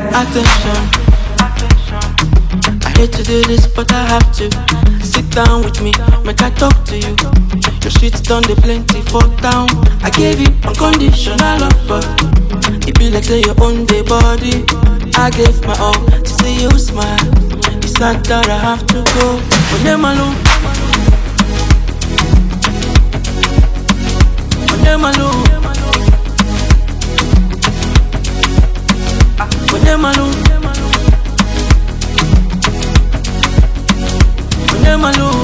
Attention, I hate to do this, but I have to. Sit down with me, make I talk to you. Your shit's done the plenty for town. I gave you unconditional love, but it be like say you own the body. I gave my all to see you smile. It's sad that I have to go. When them alone, when them alone, when them alone, when them alone.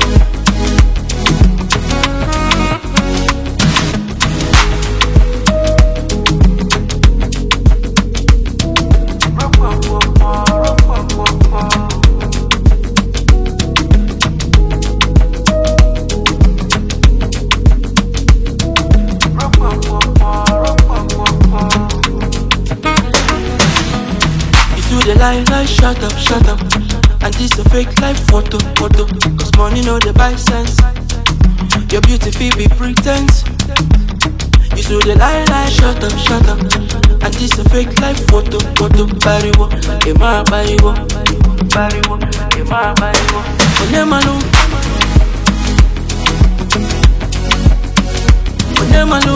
The lie, shut up. And this a fake life photo. Cause money know the buy sense. Your beauty feel be pretense. You do the lie, shut up. And this a fake life photo. Bariwo, ema bariwo. When them alone, when them alone.